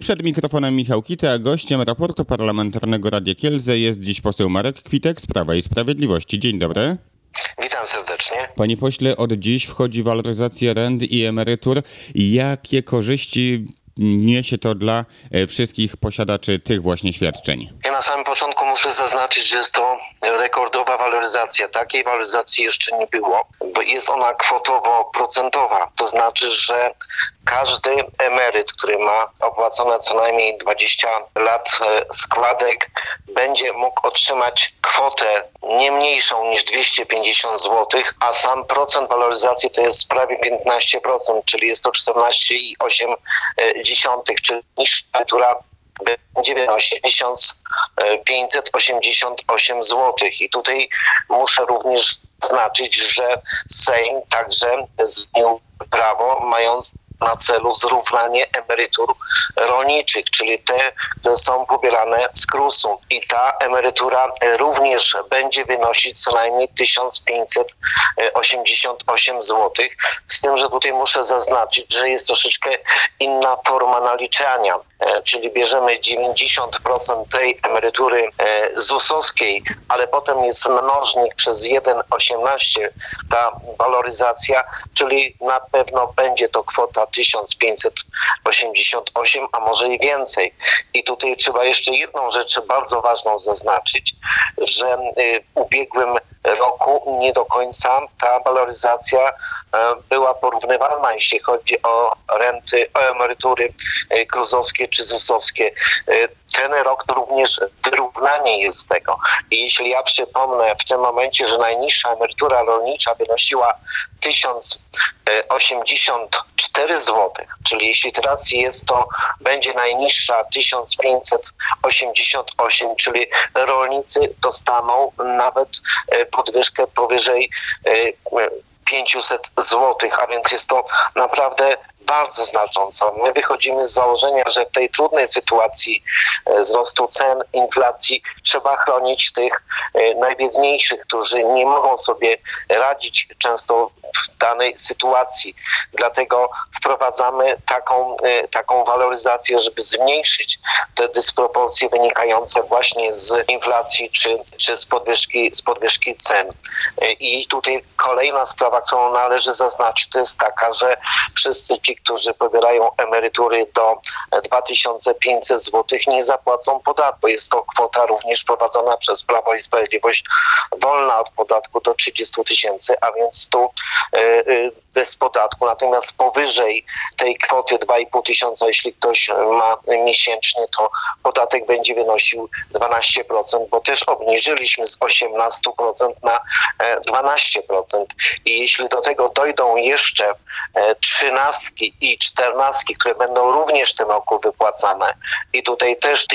Przed mikrofonem Michał Kita, a gościem raportu parlamentarnego Radia Kielce jest dziś poseł Marek Kwitek z Prawa i Sprawiedliwości. Dzień dobry. Witam serdecznie. Panie pośle, od dziś wchodzi waloryzacja rent i emerytur. Jakie korzyści niesie to dla wszystkich posiadaczy tych właśnie świadczeń? Ja na samym początku muszę zaznaczyć, że jest to rekordowa waloryzacja. Takiej waloryzacji jeszcze nie było, bo jest ona kwotowo-procentowa. To znaczy, że każdy emeryt, który ma opłacone co najmniej 20 lat składek, będzie mógł otrzymać kwotę nie mniejszą niż 250 zł, a sam procent waloryzacji to jest prawie 15%, czyli jest to 14,8, czyli niższa, która będzie wynosić 1588 zł. I tutaj muszę również zaznaczyć, że Sejm także zmienił prawo mając na celu zrównanie emerytur rolniczych, czyli te, które są pobierane z KRUS-u. I ta emerytura również będzie wynosić co najmniej 1588 zł. Z tym, że tutaj muszę zaznaczyć, że jest troszeczkę inna forma naliczania, czyli bierzemy 90% tej emerytury ZUS-owskiej, ale potem jest mnożnik przez 1,18 ta waloryzacja, czyli na pewno będzie to kwota 1588, a może i więcej. I tutaj trzeba jeszcze jedną rzecz bardzo ważną zaznaczyć, że w ubiegłym roku nie do końca ta waloryzacja była porównywalna, jeśli chodzi o renty, o emerytury KRUS-owskie czy ZUS-owskie. Ten rok to również wyrównanie jest z tego. I jeśli ja przypomnę w tym momencie, że najniższa emerytura rolnicza wynosiła 1084 zł, czyli jeśli teraz jest to, będzie najniższa 1588, czyli rolnicy dostaną nawet podwyżkę powyżej 500 zł, a więc jest to naprawdę bardzo znacząco. My wychodzimy z założenia, że w tej trudnej sytuacji wzrostu cen, inflacji trzeba chronić tych najbiedniejszych, którzy nie mogą sobie radzić często w danej sytuacji. Dlatego wprowadzamy taką waloryzację, żeby zmniejszyć te dysproporcje wynikające właśnie z inflacji czy z podwyżki cen. I tutaj kolejna sprawa, którą należy zaznaczyć, to jest taka, że wszyscy ci, którzy pobierają emerytury do 2500 zł, nie zapłacą podatku. Jest to kwota również prowadzona przez Prawo i Sprawiedliwość wolna od podatku do 30 000, a więc tu bez podatku. Natomiast powyżej tej kwoty 2500, jeśli ktoś ma miesięcznie, to podatek będzie wynosił 12%, bo też obniżyliśmy z 18% na 12%. I jeśli do tego dojdą jeszcze 13 i 14, które będą również w tym roku wypłacane, i tutaj też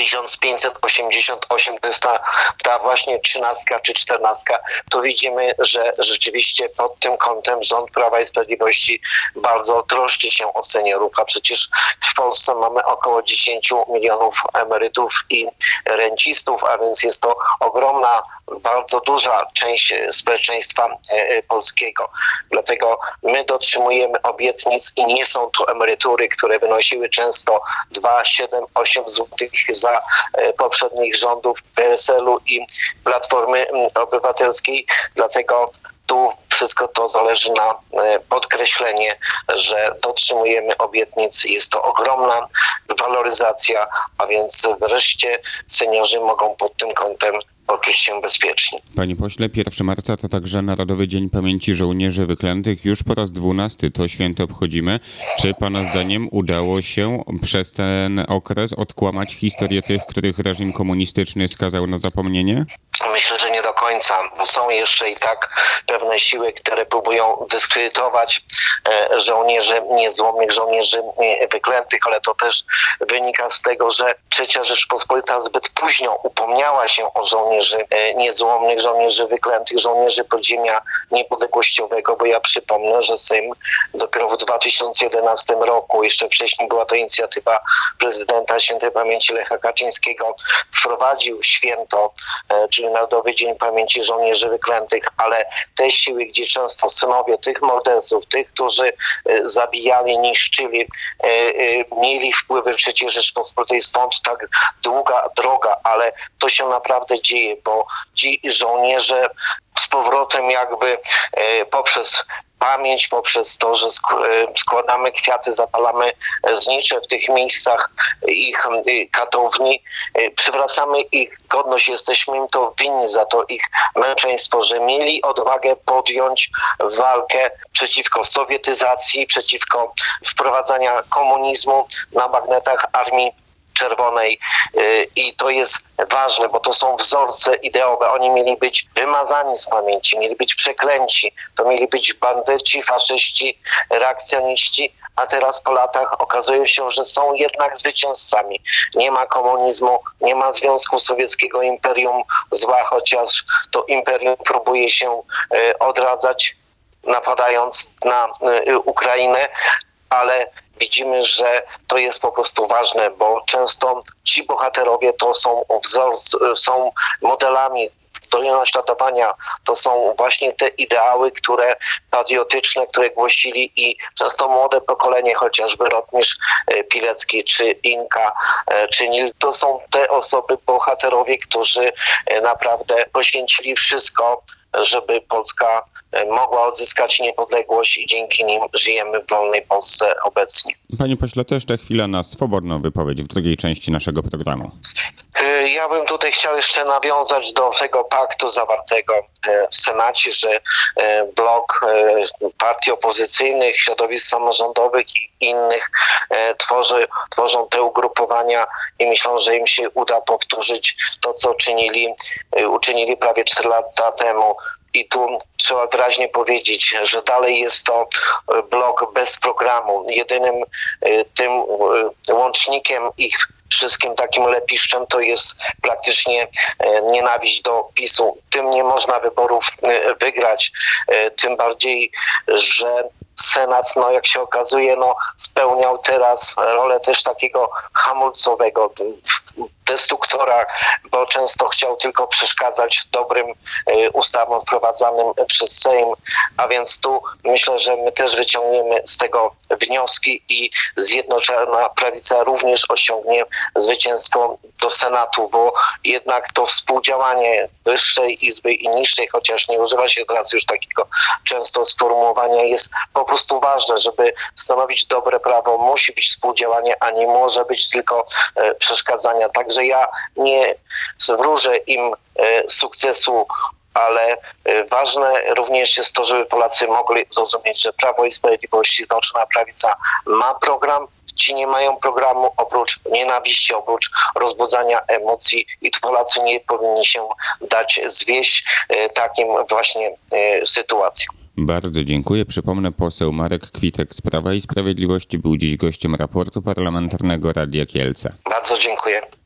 1588 to jest ta właśnie 13 czy 14, to widzimy, że rzeczywiście pod tym kątem rząd Prawa i Sprawiedliwości bardzo troszczy się o seniorów, a przecież w Polsce mamy około 10 milionów emerytów i rencistów, a więc jest to ogromna, bardzo duża część społeczeństwa polskiego. Dlatego my dotrzymujemy obietnic i nie są to emerytury, które wynosiły często 2, 7, 8 zł za poprzednich rządów PSL-u i Platformy Obywatelskiej. Dlatego tu wszystko to zależy na podkreślenie, że dotrzymujemy obietnic. Jest to ogromna waloryzacja, a więc wreszcie seniorzy mogą pod tym kątem poczuć się bezpiecznie. Panie pośle, 1 marca to także Narodowy Dzień Pamięci Żołnierzy Wyklętych. Już po raz 12 to święto obchodzimy. Czy pana zdaniem udało się przez ten okres odkłamać historię tych, których reżim komunistyczny skazał na zapomnienie? Myślę, że nie do końca, bo są jeszcze i tak pewne siły, które próbują dyskredytować żołnierzy niezłomnych, żołnierzy wyklętych, ale to też wynika z tego, że III Rzeczpospolita zbyt późno upomniała się o żołnierzy niezłomnych, żołnierzy wyklętych, żołnierzy podziemia niepodległościowego, bo ja przypomnę, że Sejm dopiero w 2011 roku, jeszcze wcześniej była to inicjatywa prezydenta świętej pamięci Lecha Kaczyńskiego, wprowadził święto, czyli Narodowy Dzień Pamięci Żołnierzy Wyklętych, ale te siły, gdzie często synowie tych morderców, tych, którzy zabijali, niszczyli, mieli wpływy w III Rzeczpospolitej, stąd tak długa droga, ale to się naprawdę dzieje, bo ci żołnierze z powrotem jakby poprzez pamięć, poprzez to, że składamy kwiaty, zapalamy znicze w tych miejscach ich katowni, przywracamy ich godność, jesteśmy im to winni za to ich męczeństwo, że mieli odwagę podjąć walkę przeciwko sowietyzacji, przeciwko wprowadzania komunizmu na bagnetach Armii Czerwonej i to jest ważne, bo to są wzorce ideowe. Oni mieli być wymazani z pamięci, mieli być przeklęci, to mieli być bandyci, faszyści, reakcjoniści, a teraz po latach okazuje się, że są jednak zwycięzcami. Nie ma komunizmu, nie ma Związku Sowieckiego, imperium zła, chociaż to imperium próbuje się odradzać, napadając na Ukrainę, ale widzimy, że to jest po prostu ważne, bo często ci bohaterowie to są modelami do naśladowania. To są właśnie te ideały, które patriotyczne, które głosili i często młode pokolenie, chociażby Rotmistrz Pilecki, czy Inka, czy Nil. To są te osoby, bohaterowie, którzy naprawdę poświęcili wszystko, żeby Polska mogła odzyskać niepodległość i dzięki nim żyjemy w wolnej Polsce obecnie. Panie pośle, to jeszcze chwila na swobodną wypowiedź w drugiej części naszego programu. Ja bym tutaj chciał jeszcze nawiązać do tego paktu zawartego w Senacie, że blok partii opozycyjnych, środowisk samorządowych i innych tworzą te ugrupowania i myślą, że im się uda powtórzyć to, co uczynili prawie 4 lata temu. I tu trzeba wyraźnie powiedzieć, że dalej jest to blok bez programu. Jedynym tym łącznikiem ich wszystkim takim lepiszczem to jest praktycznie nienawiść do PiS-u. Tym nie można wyborów wygrać, tym bardziej, że Senat, jak się okazuje, spełniał teraz rolę też takiego hamulcowego, destruktora, bo często chciał tylko przeszkadzać dobrym ustawom wprowadzanym przez Sejm, a więc tu myślę, że my też wyciągniemy z tego wnioski i Zjednoczona Prawica również osiągnie zwycięstwo do Senatu, bo jednak to współdziałanie Wyższej Izby i Niższej, chociaż nie używa się teraz już takiego często sformułowania, jest po prostu ważne, żeby stanowić dobre prawo, musi być współdziałanie, a nie może być tylko przeszkadzania. Także ja nie zwróżę im sukcesu, ale ważne również jest to, żeby Polacy mogli zrozumieć, że Prawo i Sprawiedliwość, Zjednoczona Prawica ma program, ci nie mają programu oprócz nienawiści, oprócz rozbudzania emocji i tu Polacy nie powinni się dać zwieść takim właśnie sytuacjom. Bardzo dziękuję. Przypomnę, poseł Marek Kwitek z Prawa i Sprawiedliwości był dziś gościem raportu parlamentarnego Radia Kielce. Bardzo dziękuję.